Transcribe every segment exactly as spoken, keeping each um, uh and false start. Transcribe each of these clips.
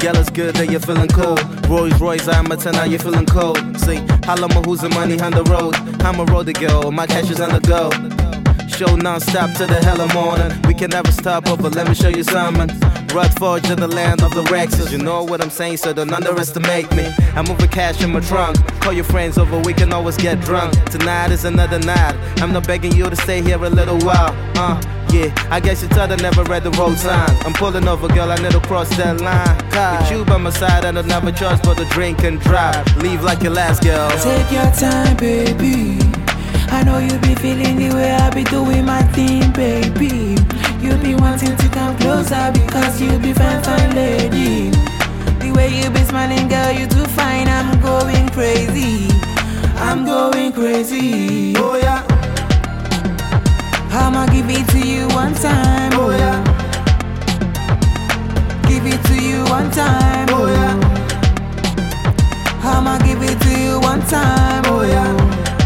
Girl, it's good that you're feeling cool. Rolls Royce, I'm a ten, now you're feeling cold. See, holla my who's the money on the road. I'm a road to go, my cash is on the go. Show non-stop to the hell of morning. We can never stop up, but let me show you something. Rutherford to the land of the Rexes. You know what I'm saying, so don't underestimate me. I'm moving cash in my trunk. Call your friends over, we can always get drunk. Tonight is another night. I'm not begging you to stay here a little while. Uh, yeah, I guess you thought I never read the road signs. I'm pulling over, girl, I need to cross that line. With you by my side, I don't have a choice but to drink and drive. Leave like your last girl. Take your time, baby. I know you be feeling the way I be doing my thing, baby. You be wanting to come closer because you be fine, fine lady. The way you be smiling, girl, you too fine. I'm going crazy. I'm going crazy. Oh yeah. I'ma give it to you one time. Oh yeah. Give it to you one time. Oh yeah. I'ma give it to you one time. Oh yeah.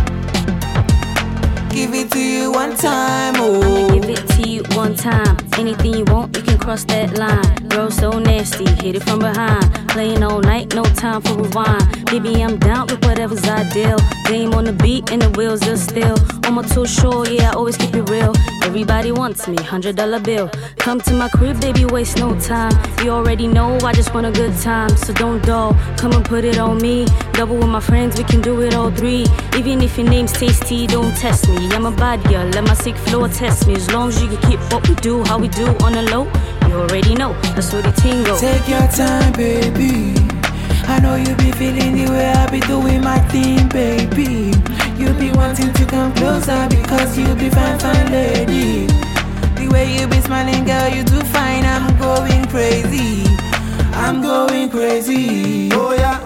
Give it to you one time, oh. I'ma give it to you one time. Anything you want, you can cross that line. Girl so nasty, hit it from behind. Playing all night, no time for rewind. Baby, I'm down with whatever's ideal. Game on the beat and the wheels are still. On my too short, yeah, I always keep it real. Everybody wants me, hundred dollar bill. Come to my crib, baby, waste no time. You already know I just want a good time. So don't dull, come and put it on me. Double with my friends, we can do it all three. Even if your name's tasty, don't test me. I'm a bad girl, let my sick flow test me. As long as you can keep what we do, how we do on the low. You already know, that's what the team go. Take your time, baby. I know you be feeling the way I be doing my thing, baby. You be wanting to come closer because you be fine, fine lady. The way you be smiling, girl, you too fine. I'm going crazy. I'm going crazy. Oh yeah.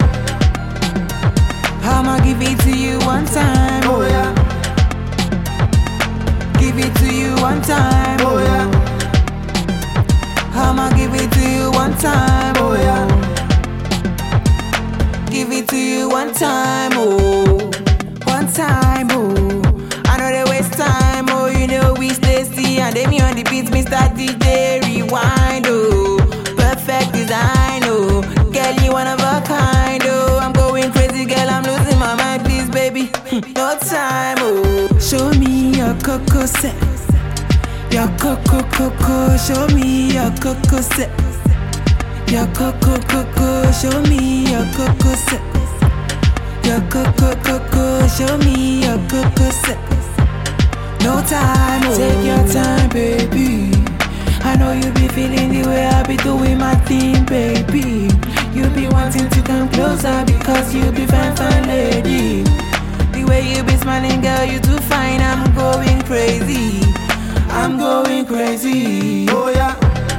I'ma give it to you one time. Oh yeah. Give it to you one time. Oh yeah. I'ma give it to you one time. Oh yeah. Give it to you one time, oh. One time, oh. I know they waste time, oh. You know we stay still and then me on the beats, Mister D J rewind, oh. Perfect design, oh. Girl, you one of a kind, oh. I'm going crazy, girl, I'm losing my mind, please, baby. No time, oh. Show me your cocoa set. Your cocoa, cocoa. Show me your cocoa set. Your cocoa, cocoa, show me your cocoa set. Your cocoa, cocoa, show me your cocoa set. No time, oh. Take your time, baby. I know you be feeling the way I be doing my thing, baby. You be wanting to come closer because you be fine, fine lady. The way you be smiling, girl, you too fine. I'm going crazy. I'm going crazy. Oh yeah.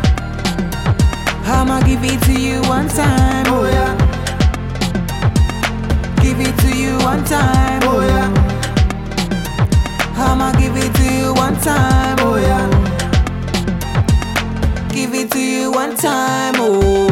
I'ma give it to you one time. Oh yeah. Give it to you one time. Oh yeah. I'ma give it to you one time. Oh yeah. Give it to you one time. Oh.